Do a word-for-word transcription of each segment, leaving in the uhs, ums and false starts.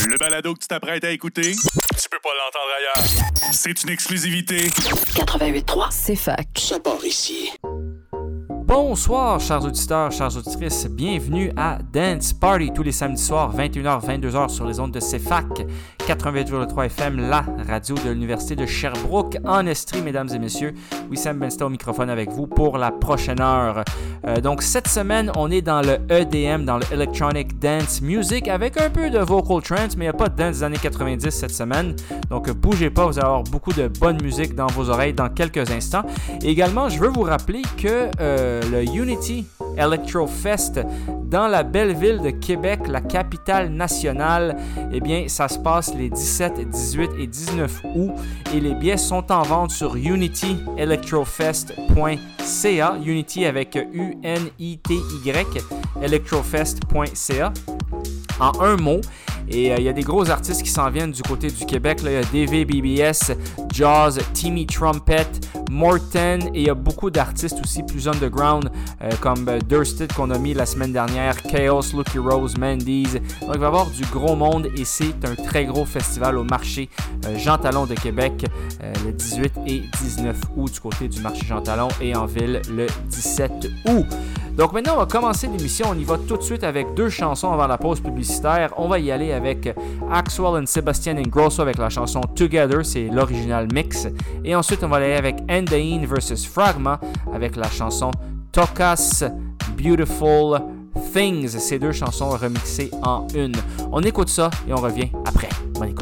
Le balado que tu t'apprêtes à écouter, tu peux pas l'entendre ailleurs. C'est une exclusivité. quatre-vingt-huit trois, c'est fac. Ça part ici. Bonsoir, chers auditeurs, chères auditrices. Bienvenue à Dance Party tous les samedis soirs, vingt et une heures, vingt-deux heures sur les ondes de C F A C, quatre-vingt-huit virgule trois F M, la radio de l'Université de Sherbrooke en Estrie, mesdames et messieurs. Wissam Bensta au microphone avec vous pour la prochaine heure. Euh, donc, cette semaine, on est dans le E D M, dans le Electronic Dance Music, avec un peu de vocal trance, mais il n'y a pas de dance des années quatre-vingt-dix cette semaine. Donc, bougez pas, vous allez avoir beaucoup de bonne musique dans vos oreilles dans quelques instants. Et également, je veux vous rappeler que euh, le Unity Electro Fest dans la belle ville de Québec, la capitale nationale, eh bien, ça se passe les dix-sept, dix-huit et dix-neuf août et les billets sont en vente sur unity electrofest point c a, Unity avec U N I T Y, electrofest point c a, en un mot. Et il euh, y a des gros artistes qui s'en viennent du côté du Québec. Il y a D V B B S, Jaws, Timmy Trumpet, Morten. Et il y a beaucoup d'artistes aussi plus underground euh, comme euh, Dursted qu'on a mis la semaine dernière, Chaos, Lucky Rose, Mandy's. Donc il va y avoir du gros monde et c'est un très gros festival au marché euh, Jean Talon de Québec euh, le dix-huit et dix-neuf août du côté du marché Jean Talon et en ville le dix-sept août. Donc maintenant, on va commencer l'émission. On y va tout de suite avec deux chansons avant la pause publicitaire. On va y aller avec Axwell and Sebastian Ingrosso avec la chanson Together, c'est l'original mix. Et ensuite, on va aller avec Andain versus Fragma avec la chanson Tocas Beautiful Things. Ces deux chansons remixées en une. On écoute ça et on revient après. Bonne écoute.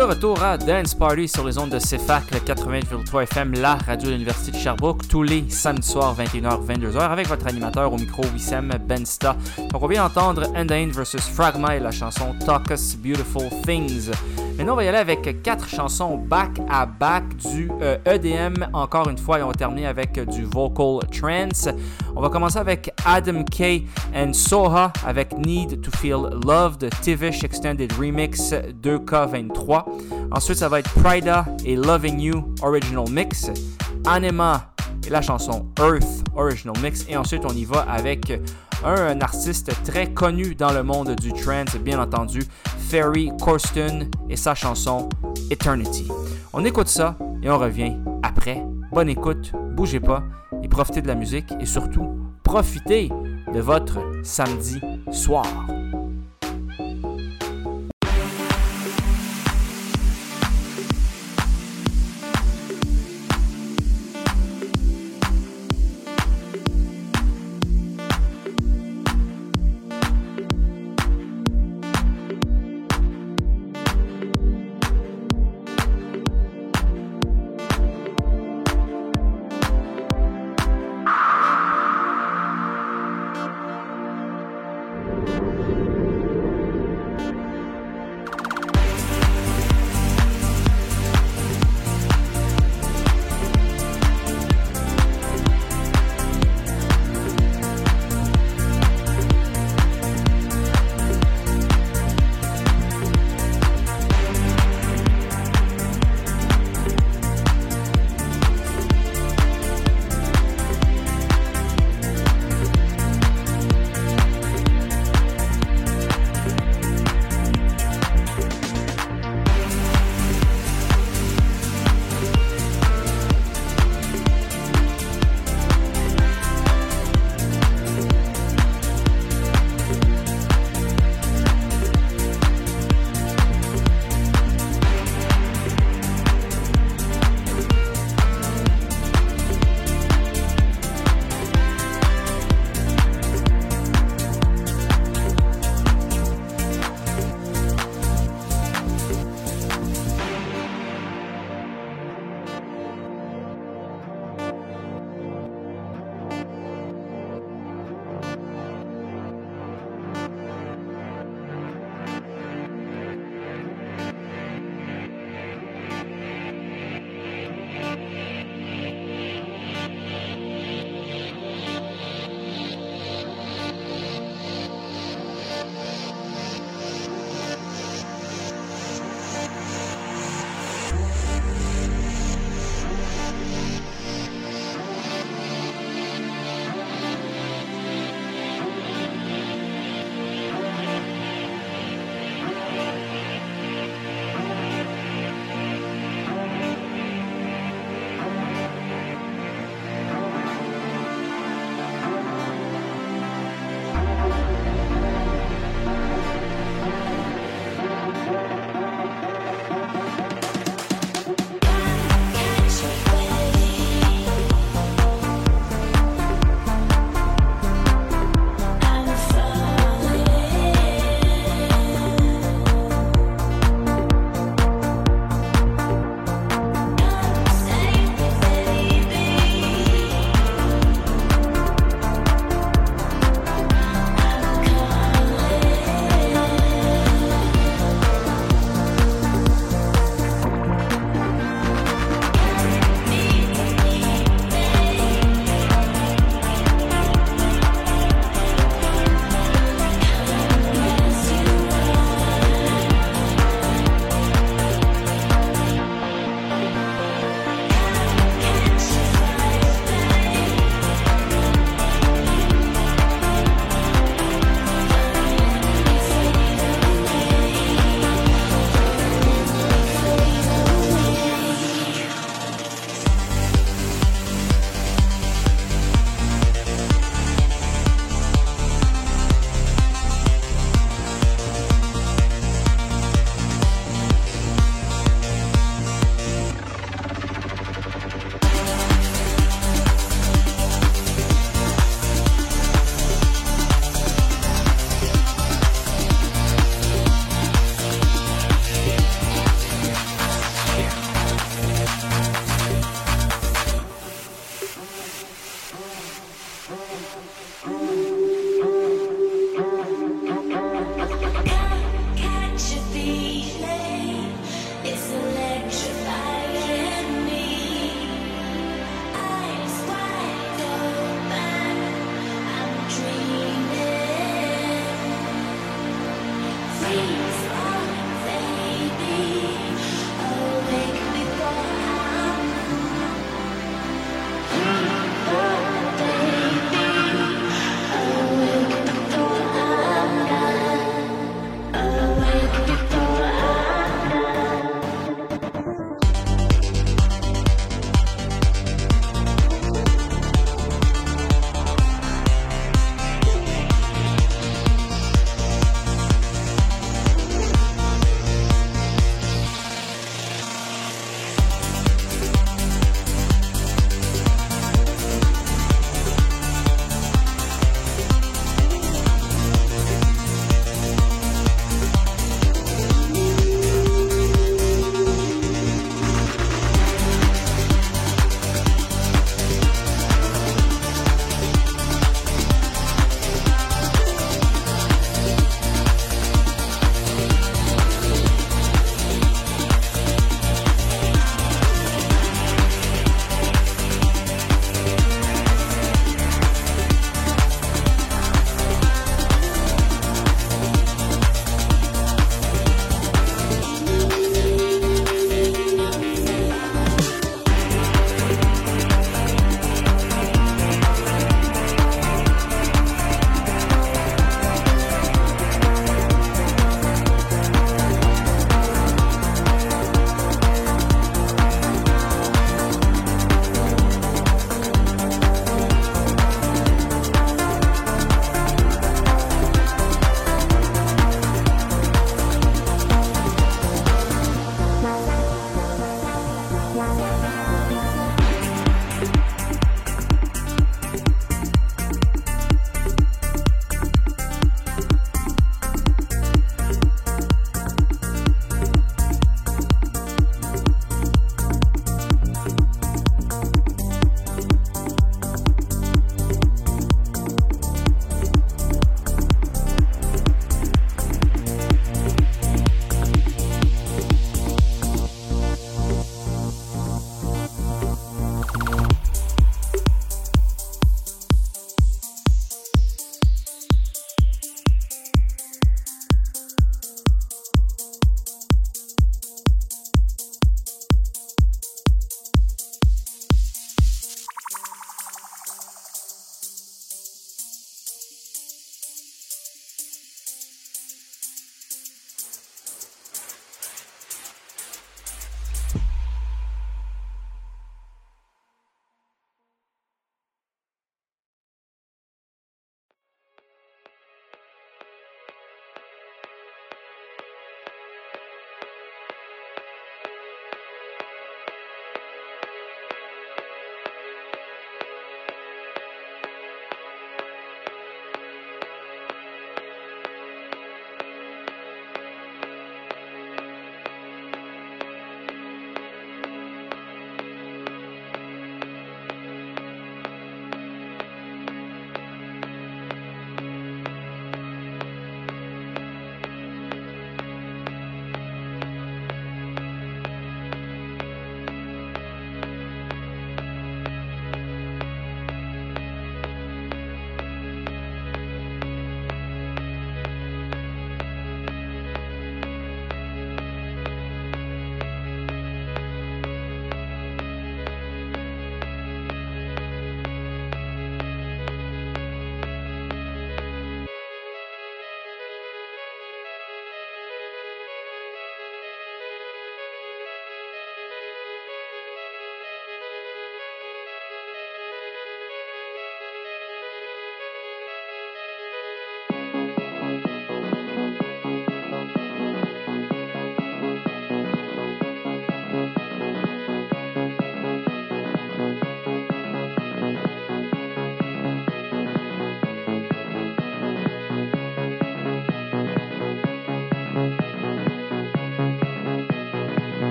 de retour à Dance Party sur les ondes de C F A C, le quatre-vingt-huit virgule trois F M, la radio de l'Université de Sherbrooke, tous les samedis soirs, vingt et une heures vingt-deux heures, avec votre animateur au micro, Wissem Bensta. Donc, on vient d'entendre Undyne versus Fragma et la chanson Talk Us Beautiful Things. Maintenant, on va y aller avec quatre chansons back-à-back du euh, E D M, encore une fois, et on va terminer avec euh, du vocal trance. On va commencer avec Adam K and Soha avec Need to Feel Loved, Tivish Extended Remix deux K vingt-trois. Ensuite, ça va être Prida et Loving You Original Mix, Anima et la chanson Earth Original Mix. Et ensuite, on y va avec un, un artiste très connu dans le monde du trance, bien entendu, Ferry Corsten et sa chanson Eternity. On écoute ça et on revient après. Bonne écoute, bougez pas et profitez de la musique et surtout, profitez de votre samedi soir. Thank you.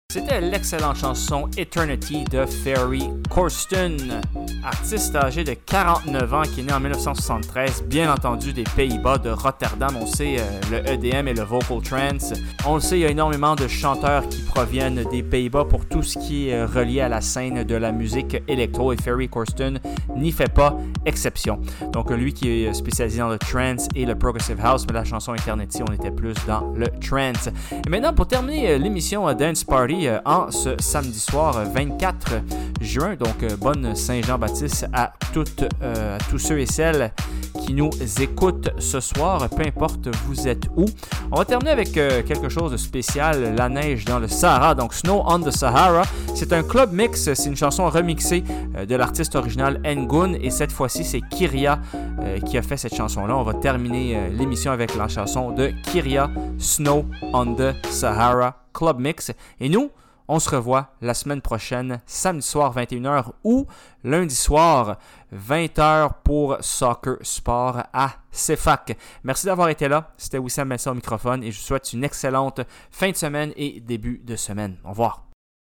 C'était l'excellente chanson Eternity de Ferry Corsten, artiste âgé de quarante-neuf ans qui est né en dix-neuf cent soixante-treize, bien entendu des Pays-Bas, de Rotterdam. On sait euh, le E D M et le vocal trance. On le sait, il y a énormément de chanteurs qui proviennent des Pays-Bas pour tout ce qui est relié à la scène de la musique électro et Ferry Corsten n'y fait pas exception. Donc lui qui est spécialisé dans le trance et le progressive house, mais la chanson Eternity, on était plus dans le trance. Et maintenant, pour terminer l'émission Dance Party, en ce samedi soir vingt-quatre juin. Donc, bonne Saint-Jean-Baptiste à toutes, euh, à tous ceux et celles qui nous écoutent ce soir, peu importe vous êtes où. On va terminer avec euh, quelque chose de spécial, la neige dans le Sahara, donc Snow on the Sahara. C'est un club mix, c'est une chanson remixée euh, de l'artiste original Ngun, et cette fois-ci, c'est Kyria euh, qui a fait cette chanson-là. On va terminer euh, l'émission avec la chanson de Kyria, Snow on the Sahara. Club Mix. Et nous, on se revoit la semaine prochaine, samedi soir vingt et une heures ou lundi soir vingt heures pour Soccer Sport à C F A C. Merci d'avoir été là. C'était Wissam Mensah au microphone et je vous souhaite une excellente fin de semaine et début de semaine. Au revoir.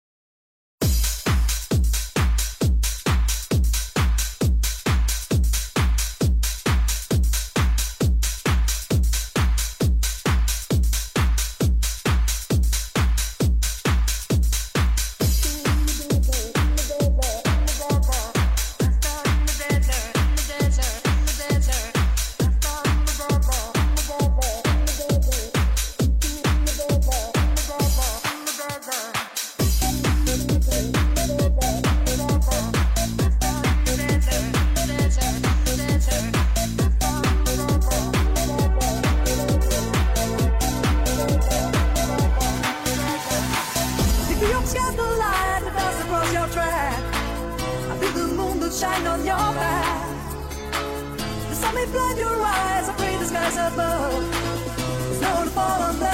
Shine on your back. The sun may flood your eyes. I pray the skies above. Snow to fall on them.